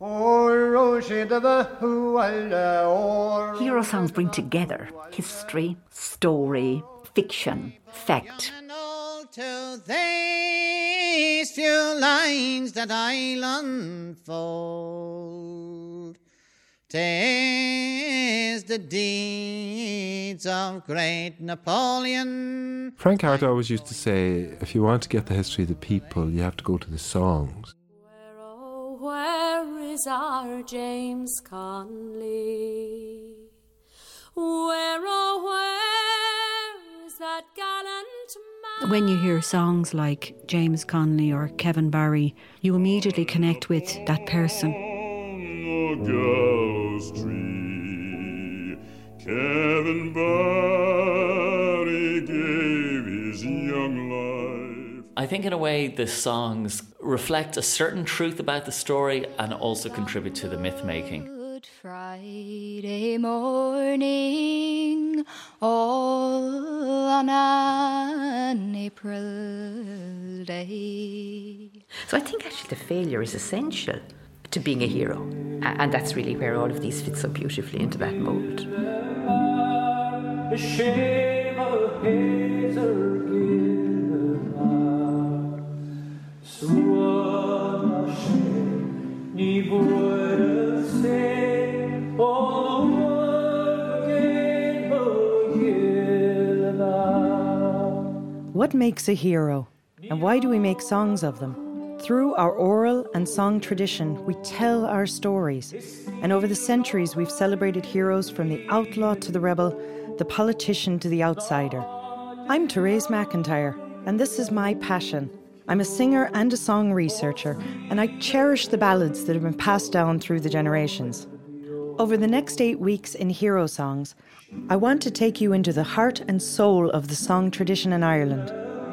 Hero songs bring together history, story, fiction, fact. To these few lines that I'll unfold, 'tis the deeds of great Napoleon. Frank Hart always used to say, if you want to get the history of the people, you have to go to the songs. Where, oh, where is our James Connolly? Where, oh, where is that gallant man? When you hear songs like James Connolly or Kevin Barry, you immediately connect with that person. On the gallows tree, Kevin Barry gave his young life. I think in a way the songs reflect a certain truth about the story and also contribute to the myth making. Good Friday morning, all on an April day. So I think actually the failure is essential to being a hero. And that's really where all of these fit so beautifully into that mould. What makes a hero? And why do we make songs of them? Through our oral and song tradition, we tell our stories. And over the centuries, we've celebrated heroes from the outlaw to the rebel, the politician to the outsider. I'm Therese McIntyre, and this is my passion. I'm a singer and a song researcher, and I cherish the ballads that have been passed down through the generations. Over the next 8 weeks in Hero Songs, I want to take you into the heart and soul of the song tradition in Ireland.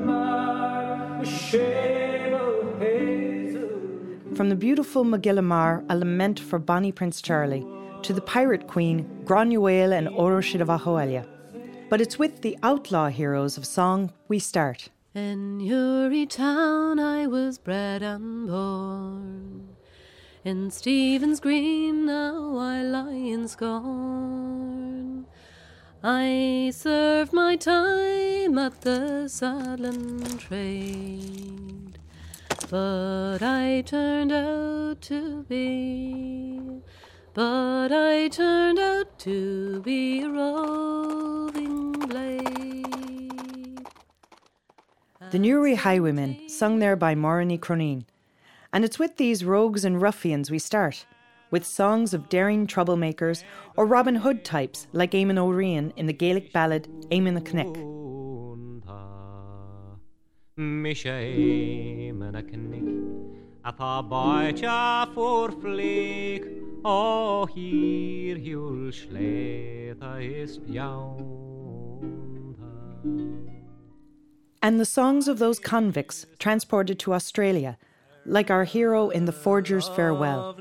From the beautiful Magillamar, a lament for Bonnie Prince Charlie, to the pirate queen, Granuaile and Oroshid of Ahoelia. But it's with the outlaw heroes of song we start. In Uri town I was bred and born. In Stephen's Green now I lie in scorn. I served my time at the saddling trade, but I turned out to be a roving blade. The Newry Highwaymen, sung there by Moranny Croneen. And it's with these rogues and ruffians we start, with songs of daring troublemakers or Robin Hood types like Eamon O'Rian in the Gaelic ballad Eamon the Cnick. And the songs of those convicts transported to Australia, like our hero in The Forger's Farewell.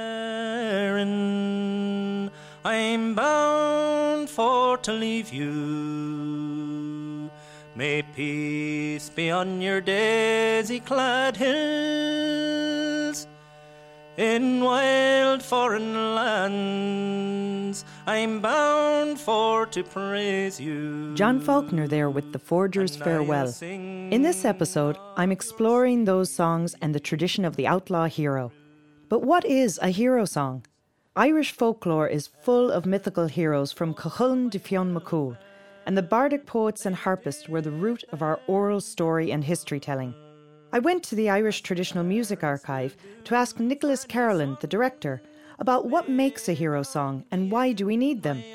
I'm bound for to leave you. May peace be on your daisy-clad hills. In wild foreign lands, I'm bound for to praise you. John Faulkner there with The Forger's Farewell. In this episode, I'm exploring those songs and the tradition of the outlaw hero. But what is a hero song? Irish folklore is full of mythical heroes from Cuchulainn to Fionn McCool, and the bardic poets and harpists were the root of our oral story and history telling. I went to the Irish Traditional Music Archive to ask Nicholas Carolan, the director, about what makes a hero song and why do we need them.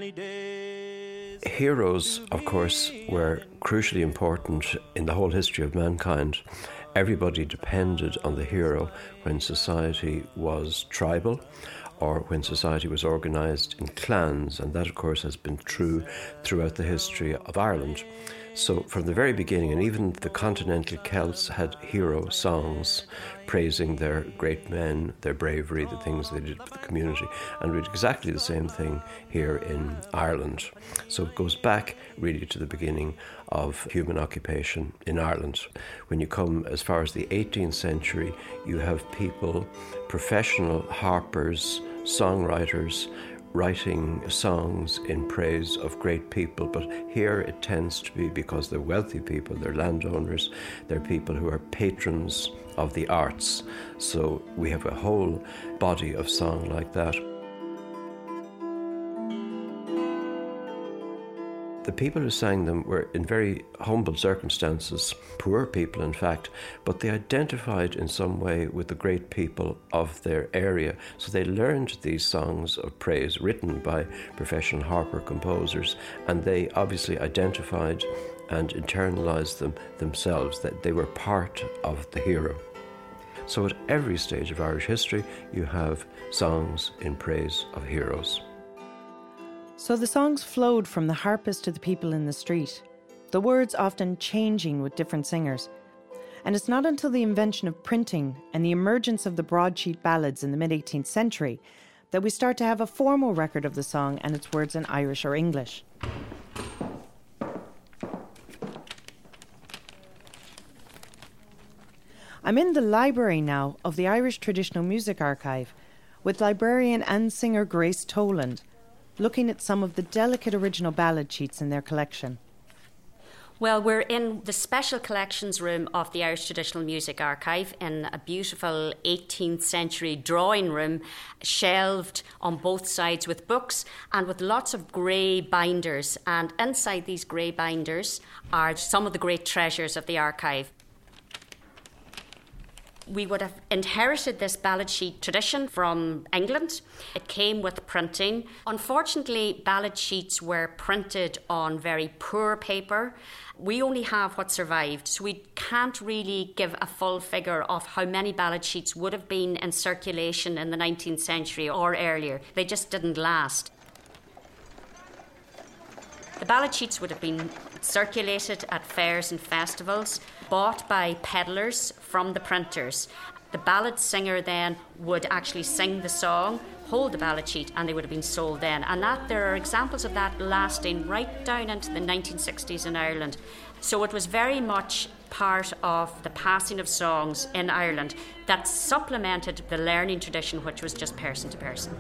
Heroes, of course, were crucially important in the whole history of mankind. Everybody depended on the hero when society was tribal or when society was organised in clans, and that, of course, has been true throughout the history of Ireland. So from the very beginning, and even the continental Celts had hero songs praising their great men, their bravery, the things they did for the community. And we did exactly the same thing here in Ireland. So it goes back really to the beginning of human occupation in Ireland. When you come as far as the 18th century, you have people, professional harpers, songwriters, writing songs in praise of great people, but here it tends to be because they're wealthy people, they're landowners, they're people who are patrons of the arts. So we have a whole body of song like that. The people who sang them were in very humble circumstances, poor people in fact, but they identified in some way with the great people of their area. So they learned these songs of praise written by professional harper composers, and they obviously identified and internalized them themselves, that they were part of the hero. So at every stage of Irish history, you have songs in praise of heroes. So the songs flowed from the harpist to the people in the street, the words often changing with different singers. And it's not until the invention of printing and the emergence of the broadsheet ballads in the mid-18th century that we start to have a formal record of the song and its words in Irish or English. I'm in the library now of the Irish Traditional Music Archive with librarian and singer Grace Toland, looking at some of the delicate original ballad sheets in their collection. Well, we're in the special collections room of the Irish Traditional Music Archive in a beautiful 18th century drawing room, shelved on both sides with books and with lots of grey binders. And inside these grey binders are some of the great treasures of the archive. We would have inherited this ballad sheet tradition from England. It came with printing. Unfortunately, ballad sheets were printed on very poor paper. We only have what survived, so we can't really give a full figure of how many ballad sheets would have been in circulation in the 19th century or earlier. They just didn't last. The ballad sheets would have been circulated at fairs and festivals, bought by peddlers from the printers. The ballad singer then would actually sing the song, hold the ballad sheet, and they would have been sold then. And that there are examples of that lasting right down into the 1960s in Ireland. So it was very much part of the passing of songs in Ireland that supplemented the learning tradition, which was just person to person.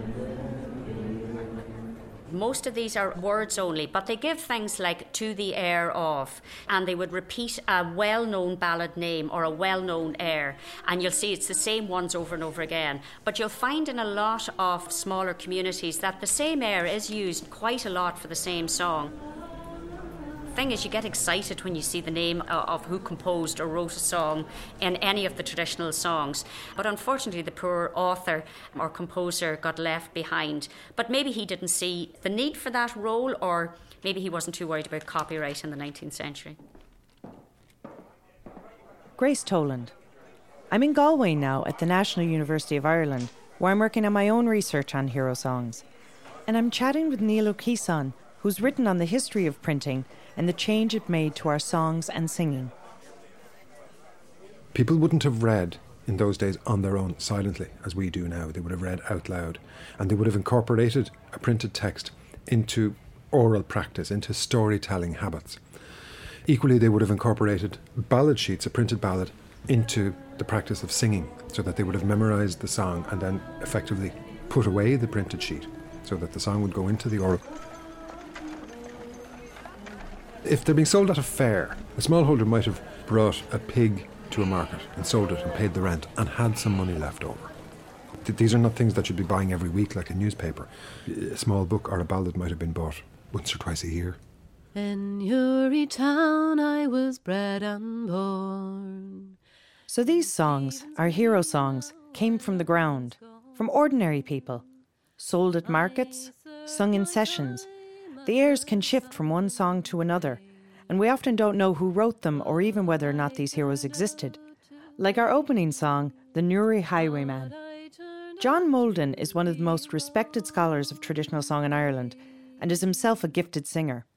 Most of these are words only, but they give things like to the air of, and they would repeat a well-known ballad name or a well-known air, and you'll see it's the same ones over and over again. But you'll find in a lot of smaller communities that the same air is used quite a lot for the same song. The thing is, you get excited when you see the name of who composed or wrote a song in any of the traditional songs. But unfortunately, the poor author or composer got left behind. But maybe he didn't see the need for that role, or maybe he wasn't too worried about copyright in the 19th century. Grace Toland. I'm in Galway now at the National University of Ireland, where I'm working on my own research on hero songs. And I'm chatting with Neil O'Keeson, who's written on the history of printing and the change it made to our songs and singing. People wouldn't have read in those days on their own silently, as we do now. They would have read out loud, and they would have incorporated a printed text into oral practice, into storytelling habits. Equally, they would have incorporated ballad sheets, a printed ballad, into the practice of singing, so that they would have memorised the song and then effectively put away the printed sheet, so that the song would go into the oral. If they're being sold at a fair, a smallholder might have brought a pig to a market and sold it and paid the rent and had some money left over. These are not things that you'd be buying every week like a newspaper. A small book or a ballad might have been bought once or twice a year. In Uri town I was bred and born. So these songs, our hero songs, came from the ground, from ordinary people, sold at markets, sung in sessions. The airs can shift from one song to another, and we often don't know who wrote them or even whether or not these heroes existed. Like our opening song, The Newry Highwayman. John Molden is one of the most respected scholars of traditional song in Ireland and is himself a gifted singer.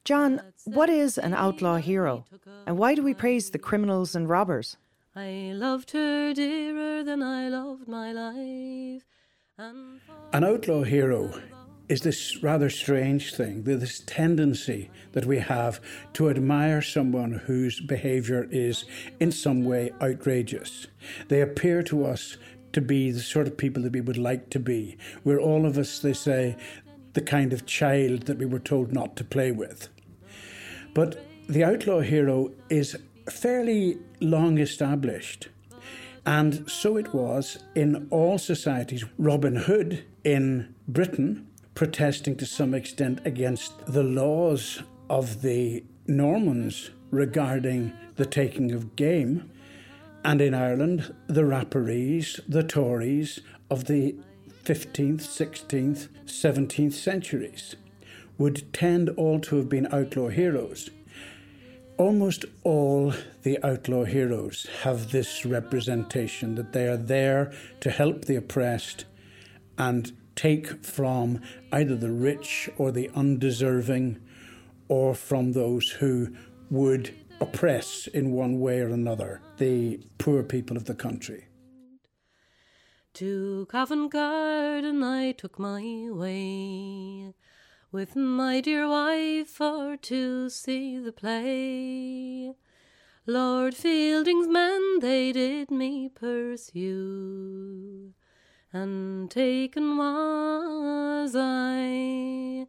John, what is an outlaw hero? And why do we praise the criminals and robbers? I loved her dearer than I loved my life. An outlaw hero is this rather strange thing, this tendency that we have to admire someone whose behaviour is in some way outrageous. They appear to us to be the sort of people that we would like to be. We're all of us, they say, the kind of child that we were told not to play with. But the outlaw hero is fairly long established. And so it was in all societies. Robin Hood in Britain, protesting to some extent against the laws of the Normans regarding the taking of game. And in Ireland, the Rapparees, the Tories of the 15th, 16th, 17th centuries would tend all to have been outlaw heroes. Almost all the outlaw heroes have this representation that they are there to help the oppressed and take from either the rich or the undeserving, or from those who would oppress in one way or another the poor people of the country. To Covent Garden I took my way, with my dear wife for to see the play. Lord Fielding's men they did me pursue, and taken was I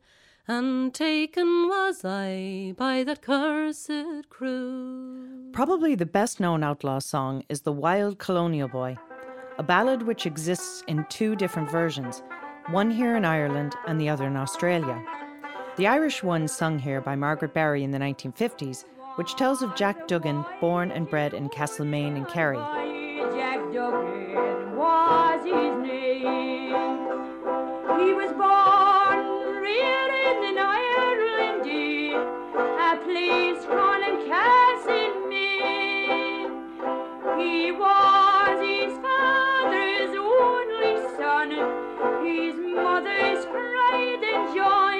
by that cursed crew. Probably the best known outlaw song is The Wild Colonial Boy, a ballad which exists in two different versions, one here in Ireland and the other in Australia. The Irish one sung here by Margaret Berry in the 1950s, which tells of Jack Duggan, born and bred in Castlemaine in Kerry. Jack Duggan was his name. He was born, reared in Ireland, a place called Castlemaine. He was his father's only son, his mother's pride and joy,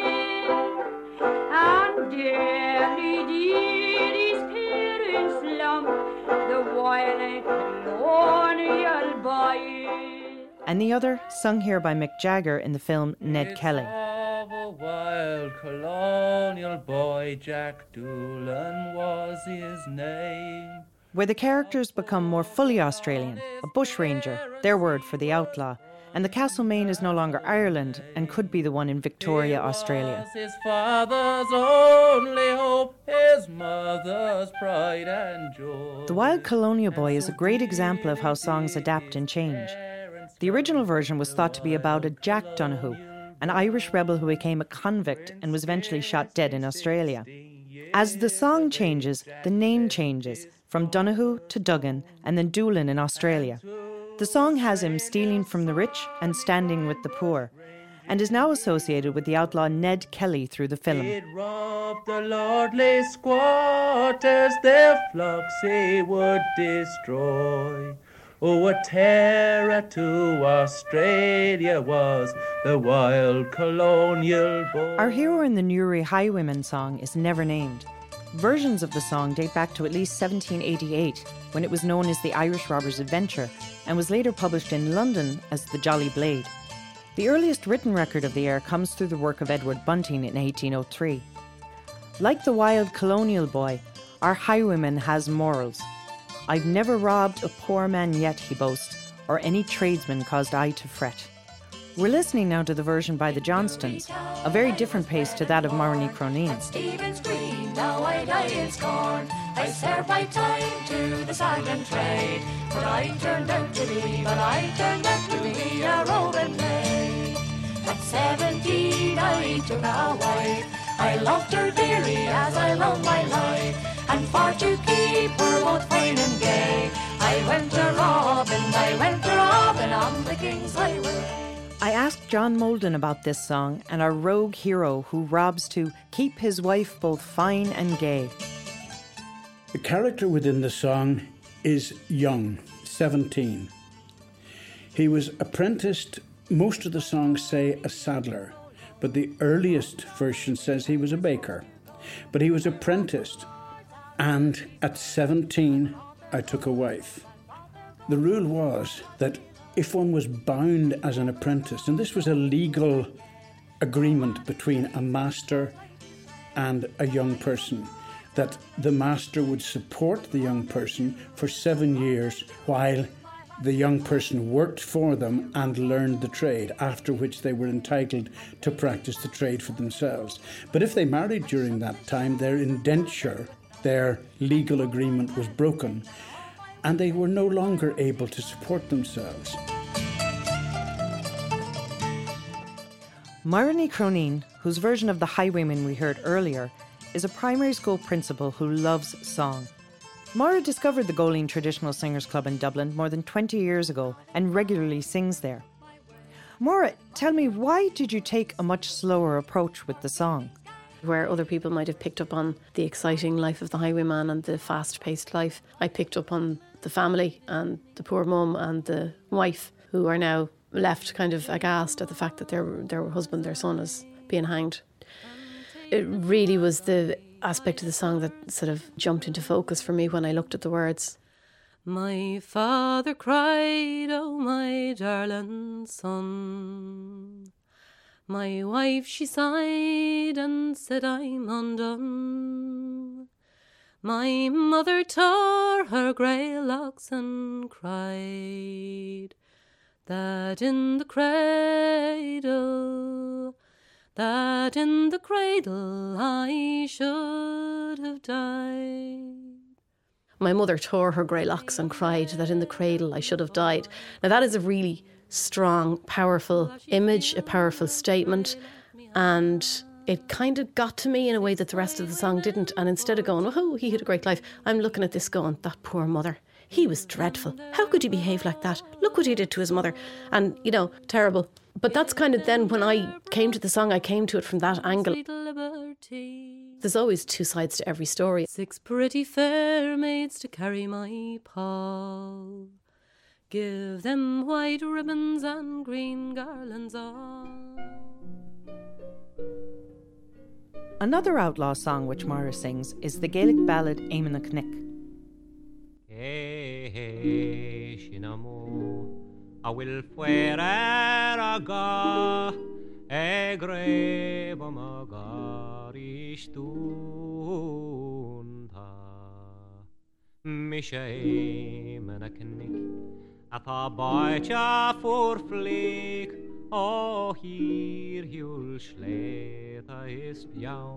and dearly did his parents love the wild colonial boy. And the other, sung here by Mick Jagger in the film Ned Kelly. A wild colonial boy, Jack Doolan was his name. Where the characters become more fully Australian, a bushranger, their word for the outlaw, and the Castlemaine is no longer Ireland and could be the one in Victoria, Australia. His father's only hope, his mother's pride and joy. The Wild Colonial Boy is a great example of how songs adapt and change. The original version was thought to be about a Jack Donoghue, an Irish rebel who became a convict and was eventually shot dead in Australia. As the song changes, the name changes, from Donoghue to Duggan and then Doolan in Australia. The song has him stealing from the rich and standing with the poor, and is now associated with the outlaw Ned Kelly through the film. He'd rob the lordly squatters, their flocks he would destroy. Oh, a terror to Australia was the wild colonial boy. Our hero in the Newry Highwaymen song is never named. Versions of the song date back to at least 1788, when it was known as the Irish Robber's Adventure, and was later published in London as The Jolly Blade. The earliest written record of the air comes through the work of Edward Bunting in 1803. Like the Wild Colonial Boy, our highwayman has morals. I've never robbed a poor man yet, he boasts, or any tradesman caused I to fret. We're listening now to the version by the Johnstons, a very different pace to that of Marnie Croneen. Stephen's Green, now I die in scorn. I served my time to the silent trade, but I turned out to be a roving maid. At 17 I took a wife, I loved her dearly as I love my life, and for to keep her both fine and gay, I went to robbing on the King's Highway. I asked John Molden about this song and our rogue hero who robs to keep his wife both fine and gay. The character within the song is young, 17. He was apprenticed, most of the songs say a saddler, but the earliest version says he was a baker. But he was apprenticed, and at 17, I took a wife. The rule was that if one was bound as an apprentice, and this was a legal agreement between a master and a young person, that the master would support the young person for 7 years while the young person worked for them and learned the trade, after which they were entitled to practice the trade for themselves. But if they married during that time, their indenture, their legal agreement was broken, and they were no longer able to support themselves. Moira Ní Chróinne, whose version of The Highwayman we heard earlier, is a primary school principal who loves song. Moira discovered the Goleen Traditional Singers Club in Dublin more than 20 years ago and regularly sings there. Moira, tell me, why did you take a much slower approach with the song? Where other people might have picked up on the exciting life of the highwayman and the fast-paced life, I picked up on the family and the poor mum and the wife, who are now left kind of aghast at the fact that their husband, their son, is being hanged. It really was the aspect of the song that sort of jumped into focus for me when I looked at the words. My father cried, oh my darling son. My wife she sighed and said I'm undone. My mother tore her grey locks and cried that in the cradle I should have died. My mother tore her grey locks and cried that in the cradle I should have died. Now that is a really strong, powerful image, a powerful statement, and it kind of got to me in a way that the rest of the song didn't. And instead of going, oh, he had a great life, I'm looking at this going, that poor mother. He was dreadful. How could he behave like that? Look what he did to his mother. And, terrible. But that's kind of then when I came to the song, I came to it from that angle. There's always two sides to every story. 6 pretty fair maids to carry my pall. Give them white ribbons and green garlands all. Another outlaw song which Moira sings is the Gaelic ballad Éamon na Cnic. I will fuere a ga e greb ma garistunda mishe mana knik ata bacha for flick oh hier hul schleta ist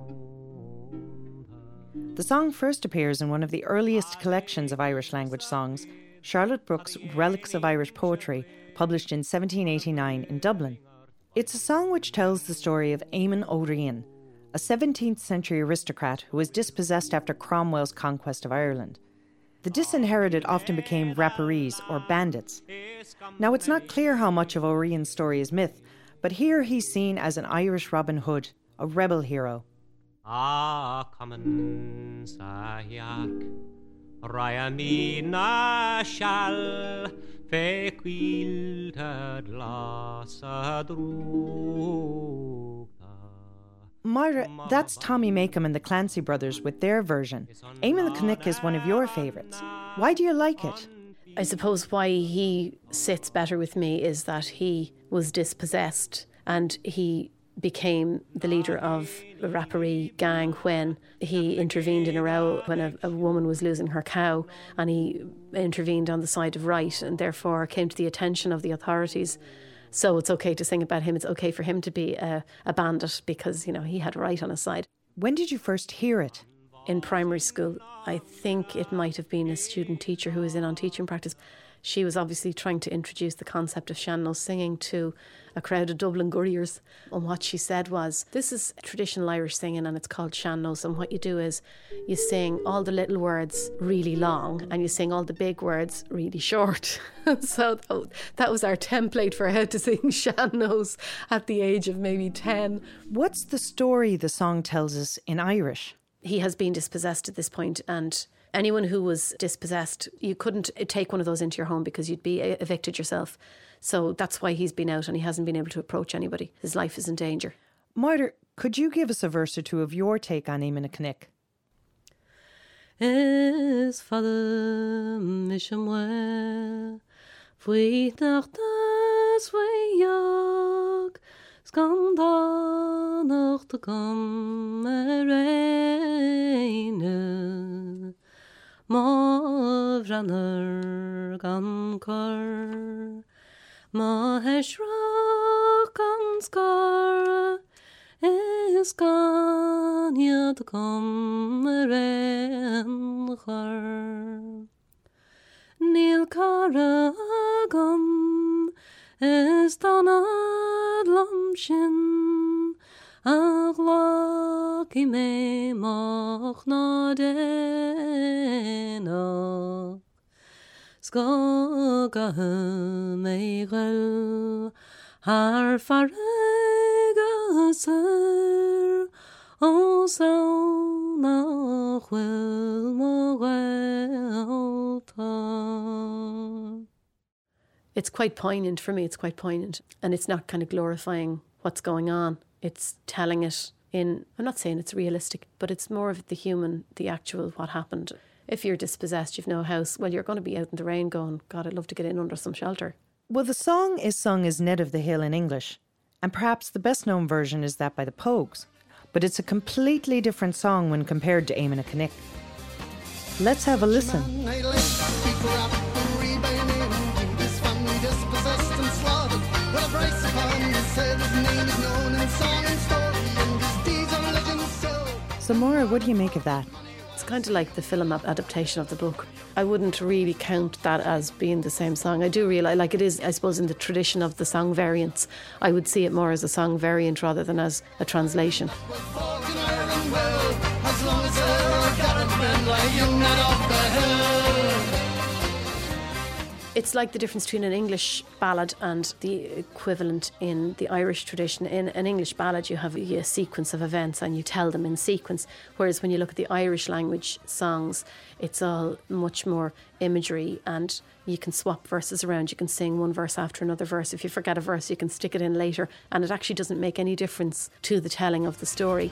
The song first appears in one of the earliest collections of Irish language songs, Charlotte Brooke's Relics of Irish Poetry, published in 1789 in Dublin. It's a song which tells the story of Éamon O'Rian, a 17th century aristocrat who was dispossessed after Cromwell's conquest of Ireland. The disinherited often became rapparees or bandits. Now it's not clear how much of O'Rian's story is myth, but here he's seen as an Irish Robin Hood, a rebel hero. Common Sahyark Ryamina shall fequilted Moira, that's Tommy Makem and the Clancy Brothers with their version. Éamon na Cnic is one of your favourites. Why do you like it? I suppose why he sits better with me is that he was dispossessed and he became the leader of a rapparee gang when he intervened in a row when a woman was losing her cow, and he intervened on the side of right and therefore came to the attention of the authorities. So it's okay to sing about him. It's okay for him to be a bandit because, he had right on his side. When did you first hear it? In primary school. I think it might have been a student teacher who was in on teaching practice. She was obviously trying to introduce the concept of sean-nós singing to a crowd of Dublin gurriers. And what she said was, this is traditional Irish singing and it's called sean-nós. And what you do is you sing all the little words really long and you sing all the big words really short. So that was our template for how to sing sean-nós at the age of maybe 10. What's the story the song tells us in Irish? He has been dispossessed at this point, and anyone who was dispossessed, you couldn't take one of those into your home because you'd be evicted yourself. So that's why he's been out and he hasn't been able to approach anybody. His life is in danger. Moira, could you give us a verse or two of your take on Éamon na Cnoic? Is Father Mishamwe, Fui nach das Weyog, Skanda nach de Kammerene, Ma Vrander gan Kar, Ma Heshra gan Skar, Is gan hier de Kammeren Char. Níl cara agam is danad lam sin ach laki me mach na denach skoga me gel har farega ser o so nach wil mo It's quite poignant for me. It's quite poignant. And it's not kind of glorifying what's going on. It's telling it in, I'm not saying it's realistic, but it's more of the human, the actual what happened. If you're dispossessed, you've no house, well, you're going to be out in the rain going, God, I'd love to get in under some shelter. Well, the song is sung as Ned of the Hill in English, and perhaps the best known version is that by the Pogues. But it's a completely different song when compared to Éamon na Cnoic. Let's have a listen. So Maura, what do you make of that? It's kind of like the film adaptation of the book. I wouldn't really count that as being the same song. I do realise, like it is, I suppose, in the tradition of the song variants, I would see it more as a song variant rather than as a translation. It's like the difference between an English ballad and the equivalent in the Irish tradition. In an English ballad, you have a sequence of events and you tell them in sequence, whereas when you look at the Irish language songs, it's all much more imagery and you can swap verses around. You can sing one verse after another verse. If you forget a verse, you can stick it in later, and it actually doesn't make any difference to the telling of the story.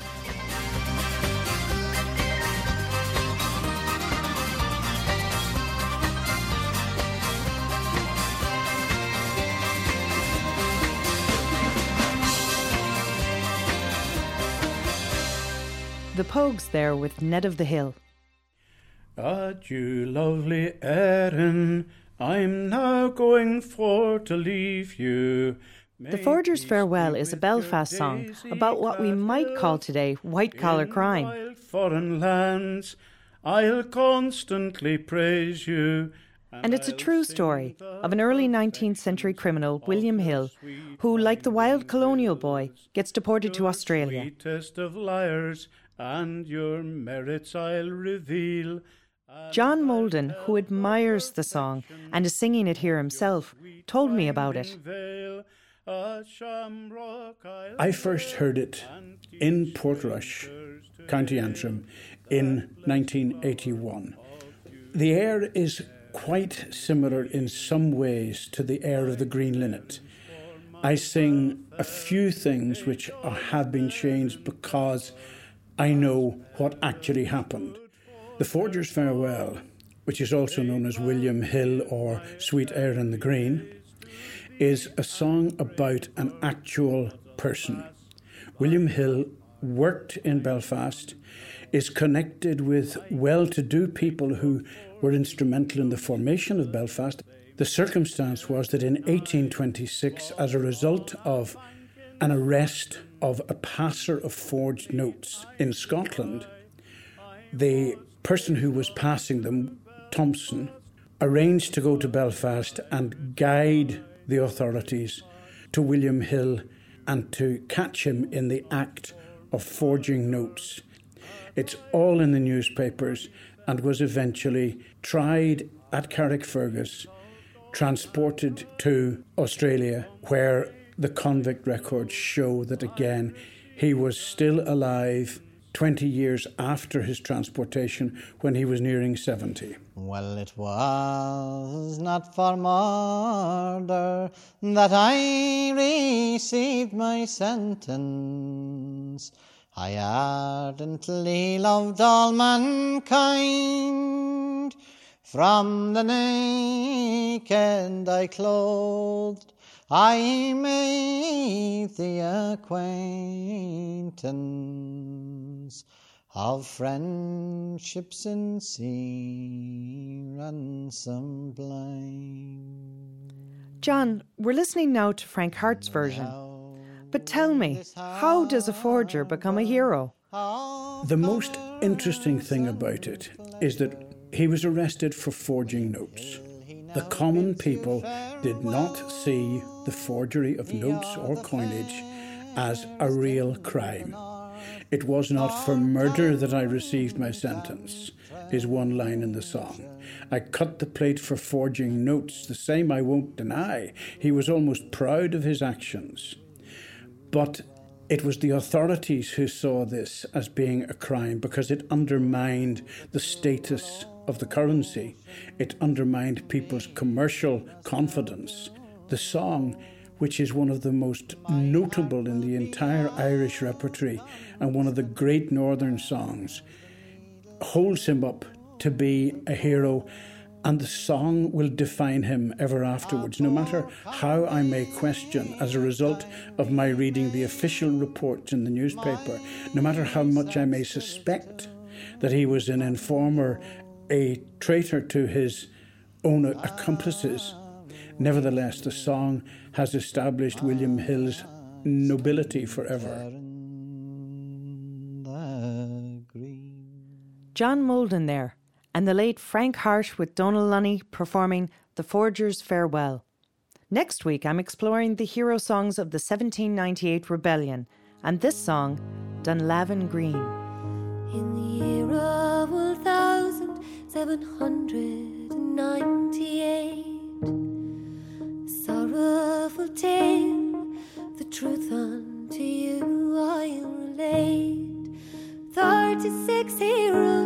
The Pogues there with Ned of the Hill. Adieu, lovely Erin, I'm now going for to leave you. The Forger's Farewell is a Belfast song about what we might call today white-collar crime. Foreign lands, I'll constantly praise you. And it's a true story of an early 19th century criminal, William Hill, who, like the wild colonial boy, gets deported to Australia. Sweetest of liars, and your merits I'll reveal. John Molden, who admires the song and is singing it here himself, told me about it. I first heard it in Portrush, County Antrim, in 1981. The air is quite similar in some ways to the air of the Green Linnet. I sing a few things which have been changed because I know what actually happened. The Forger's Farewell, which is also known as William Hill or Sweet Erin the Green, is a song about an actual person. William Hill worked in Belfast, is connected with well-to-do people who were instrumental in the formation of Belfast. The circumstance was that in 1826, as a result of an arrest of a passer of forged notes in Scotland, the person who was passing them, Thompson, arranged to go to Belfast and guide the authorities to William Hill and to catch him in the act of forging notes. It's all in the newspapers and was eventually tried at Carrickfergus, transported to Australia, where the convict records show that again he was still alive 20 years after his transportation when he was nearing 70. Well, it was not for murder that I received my sentence, I ardently loved all mankind. From the naked I clothed, I made the acquaintance of friendship sincere and sublime. John, we're listening now to Frank Hart's version. But tell me, how does a forger become a hero? The most interesting thing about it is that he was arrested for forging notes. The common people did not see the forgery of notes or coinage as a real crime. It was not for murder that I received my sentence, is one line in the song. I cut the plate for forging notes, the same I won't deny. He was almost proud of his actions. But it was the authorities who saw this as being a crime because it undermined the status of the currency. It undermined people's commercial confidence. The song, which is one of the most notable in the entire Irish repertory and one of the great northern songs, holds him up to be a hero, and the song will define him ever afterwards, no matter how I may question as a result of my reading the official reports in the newspaper, no matter how much I may suspect that he was an informer, a traitor to his own accomplices. Nevertheless, the song has established William Hill's nobility forever. John Molden there, and the late Frank Hart with Donal Lunny performing The Forger's Farewell. Next week, I'm exploring the hero songs of the 1798 rebellion, and this song, Dunlavin Green. In the year of 1798, sorrowful tale, the truth unto you I'll relate. 36 heroes